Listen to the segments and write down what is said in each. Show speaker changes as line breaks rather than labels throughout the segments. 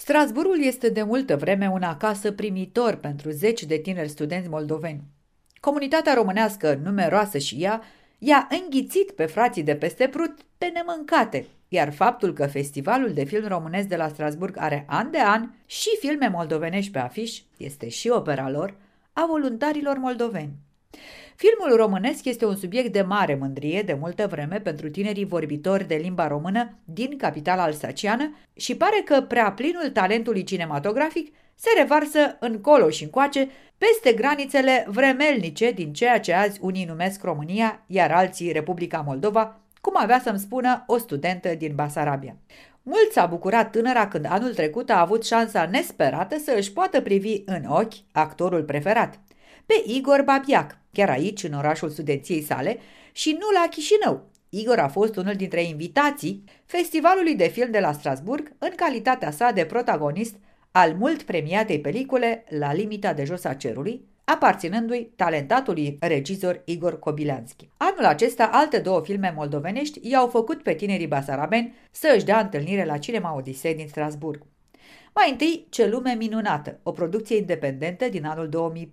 Strasbourgul este de multă vreme un acasă primitor pentru zeci de tineri studenți moldoveni. Comunitatea românească, numeroasă și ea, i-a înghițit pe frații de peste Prut pe nemâncate, iar faptul că Festivalul de Film Românesc de la Strasbourg are an de an și filme moldovenești pe afiș, este și opera lor, a voluntarilor moldoveni. Filmul românesc este un subiect de mare mândrie de multă vreme pentru tinerii vorbitori de limba română din capitala alsaciană și pare că prea plinul talentului cinematografic se revarsă încolo și încoace peste granițele vremelnice din ceea ce azi unii numesc România, iar alții Republica Moldova, cum avea să-mi spună o studentă din Basarabia. Mult s-a bucurat tânăra când anul trecut a avut șansa nesperată să își poată privi în ochi actorul preferat, pe Igor Babiac, chiar aici, în orașul studenției sale, și nu la Chișinău. Igor a fost unul dintre invitații Festivalului de Film de la Strasbourg în calitatea sa de protagonist al mult premiatei pelicule La limita de jos a cerului, aparținându-i talentatului regizor Igor Kobilanski. Anul acesta, alte două filme moldovenești i-au făcut pe tinerii basarabeni să își dea întâlnire la Cinema Odisei din Strasbourg. Mai întâi, Ce lume minunată, o producție independentă din anul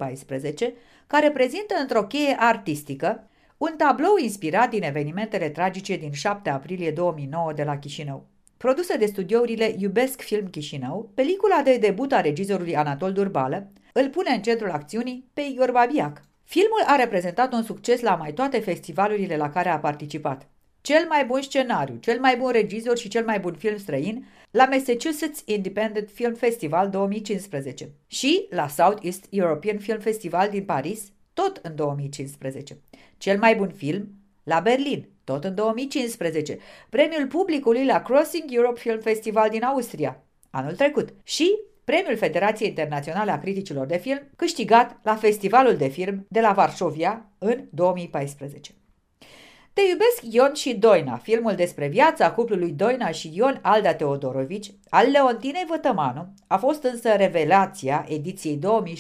2014, care prezintă într-o cheie artistică un tablou inspirat din evenimentele tragice din 7 aprilie 2009 de la Chișinău. Produsă de studiourile Iubesc Film Chișinău, pelicula de debut a regizorului Anatol Durbală îl pune în centrul acțiunii pe Igor Babiac. Filmul a reprezentat un succes la mai toate festivalurile la care a participat. Cel mai bun scenariu, cel mai bun regizor și cel mai bun film străin la Massachusetts Independent Film Festival 2015 și la Southeast European Film Festival din Paris, tot în 2015. Cel mai bun film la Berlin, tot în 2015. Premiul publicului la Crossing Europe Film Festival din Austria, anul trecut. Și Premiul Federației Internaționale a Criticilor de Film, câștigat la Festivalul de Film de la Varșovia în 2014. Te iubesc Ion și Doina, filmul despre viața cuplului Doina și Ion Alda Teodorovici, al Leontinei Vătămanu, a fost însă revelația ediției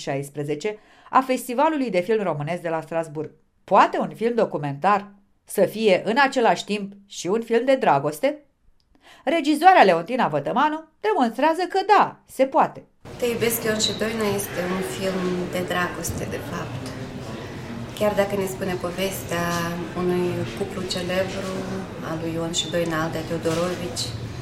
2016 a Festivalului de Film Românesc de la Strasbourg. Poate un film documentar să fie în același timp și un film de dragoste? Regizoarea Leontina Vătămanu demonstrează că da, se poate.
Te iubesc Ion și Doina este un film de dragoste, de fapt. Chiar dacă ne spune povestea unui cuplu celebru, al lui Ion și Doina Alda Teodorovici,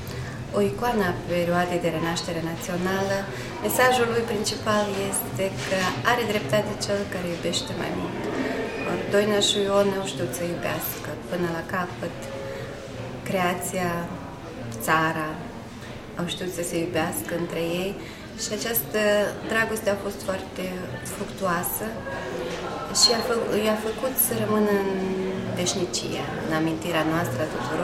o icoană a perioadei de renaștere națională, mesajul lui principal este că are dreptate cel care iubește mai mult. Doina și Ion au știut să iubească până la capăt creația, țara, au știut să se iubească între ei și această dragoste a fost foarte fructuoasă și i-a făcut să rămână în veșnicie, în amintirea noastră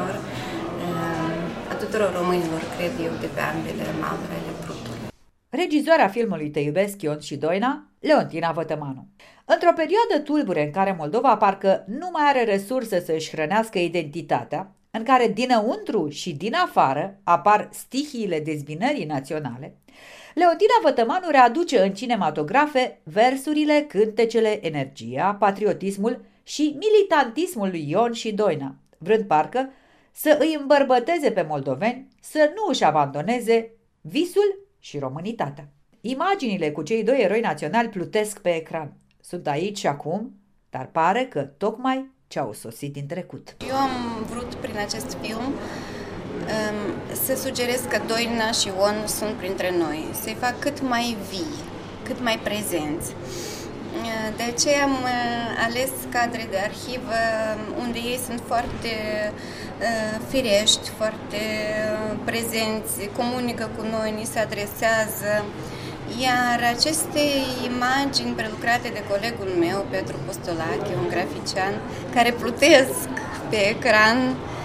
a tuturor românilor, cred eu, de pe ambele maluri ale Prutului.
Regizoarea filmului Te iubesc Ion și Doina, Leontina Vătămanu. Într-o perioadă tulbure în care Moldova parcă nu mai are resurse să își hrănească identitatea, în care dinăuntru și din afară apar stihiile dezbinării naționale, Leontina Vătămanu readuce în cinematografe versurile, cântecele, energia, patriotismul și militantismul lui Ion și Doina, vrând parcă să îi îmbărbăteze pe moldoveni să nu își abandoneze visul și românitatea. Imaginile cu cei doi eroi naționali plutesc pe ecran. Sunt aici și acum, dar pare că tocmai ce-au sosit din trecut.
Eu am vrut prin acest film să sugerez că Doina și Ion sunt printre noi, să-i fac cât mai vii, cât mai prezenți. De aceea am ales cadre de arhivă unde ei sunt foarte firești, foarte prezenți, comunică cu noi, ni se adresează. Iar aceste imagini prelucrate de colegul meu, Petru Postolache, un grafician, care plutesc pe ecran,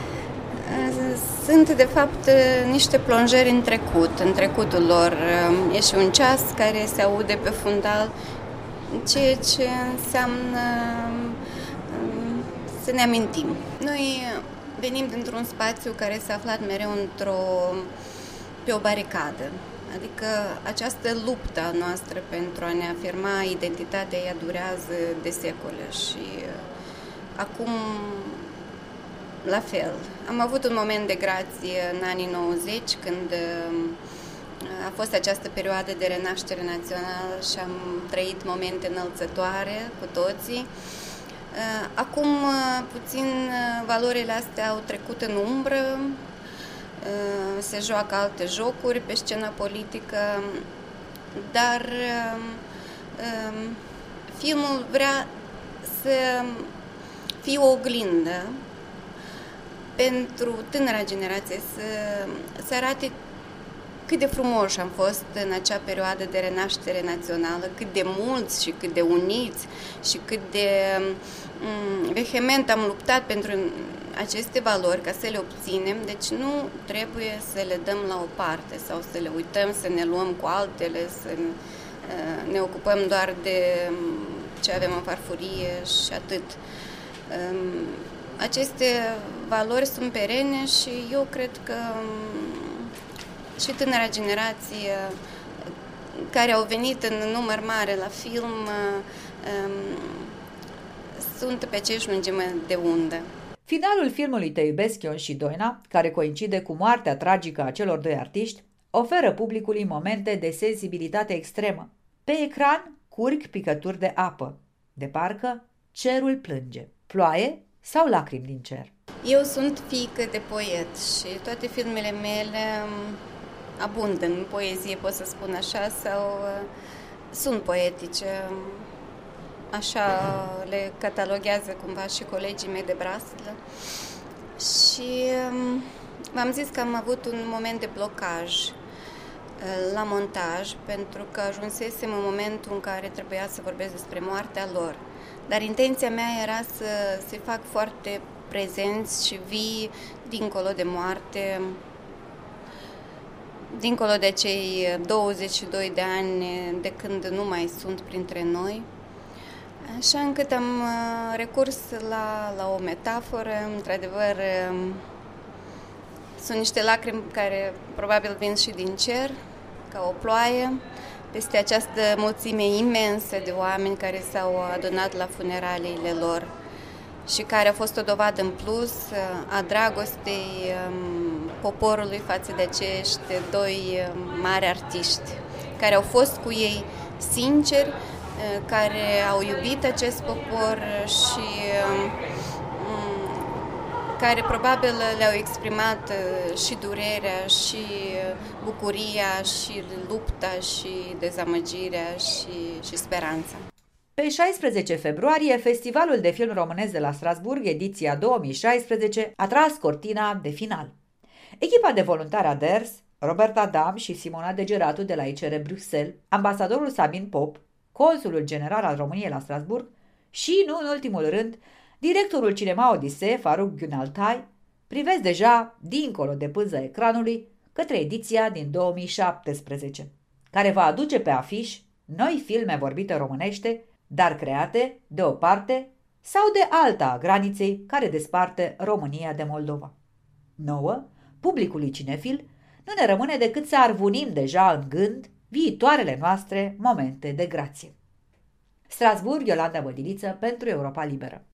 sunt de fapt niște plonjări în trecutul lor. E și un ceas care se aude pe fundal, ceea ce înseamnă să ne amintim. Noi venim dintr-un spațiu care s-a aflat mereu pe o baricadă. Adică această luptă noastră pentru a ne afirma identitatea, ea durează de secole și acum la fel. Am avut un moment de grație în anii 90 când A fost această perioadă de renaștere națională și am trăit momente înălțătoare cu toții. Acum, puțin, valorile astea au trecut în umbră, se joacă alte jocuri pe scena politică, dar filmul vrea să fie o oglindă pentru tânăra generație, să arate cât de frumoși am fost în acea perioadă de renaștere națională, cât de mulți și cât de uniți și cât de vehement am luptat pentru aceste valori ca să le obținem, deci nu trebuie să le dăm la o parte sau să le uităm, să ne luăm cu altele, să ne ocupăm doar de ce avem în farfurie și atât. Aceste valori sunt perene și eu cred că și tânăra generație care au venit în număr mare la film sunt pe aceeași lungime de undă.
Finalul filmului Te iubesc Ion și Doina, care coincide cu moartea tragică a celor doi artiști, oferă publicului momente de sensibilitate extremă. Pe ecran curg picături de apă, de parcă cerul plânge. Ploaie sau lacrimi din cer?
Eu sunt fiică de poet și toate filmele mele abundă în poezie, pot să spun așa, sau sunt poetice. Așa le cataloghează cumva și colegii mei de braslă. Și v-am zis că am avut un moment de blocaj la montaj, pentru că ajunsesem în momentul în care trebuia să vorbesc despre moartea lor. Dar intenția mea era să se fac foarte prezenți și vii dincolo de moarte, dincolo de cei 22 de ani de când nu mai sunt printre noi. Așa încât am recurs la o metaforă. Într-adevăr, sunt niște lacrimi care probabil vin și din cer, ca o ploaie, peste această mulțime imensă de oameni care s-au adunat la funeraliile lor și care a fost o dovadă în plus a dragostei poporului față de acești doi mari artiști, care au fost cu ei sinceri, care au iubit acest popor și care probabil le-au exprimat și durerea, și bucuria, și lupta, și dezamăgirea, și speranța.
Pe 16 februarie, Festivalul de Film Românesc de la Strasburg, ediția 2016, a tras cortina de final. Echipa de voluntari ADERS, Robert Adam și Simona Degeratu de la ICR Bruxelles, ambasadorul Sabin Pop, consulul general al României la Strasburg și, nu în ultimul rând, directorul Cinema Odisee, Faruk Günaltay, privesc deja, dincolo de pânza ecranului, către ediția din 2017, care va aduce pe afiș noi filme vorbite românește, dar create de o parte sau de alta a graniței care desparte România de Moldova. Nouă, publicului cinefil, nu ne rămâne decât să arvunim deja în gând viitoarele noastre momente de grație. Strasburg, Iolanda Bădiliță pentru Europa Liberă.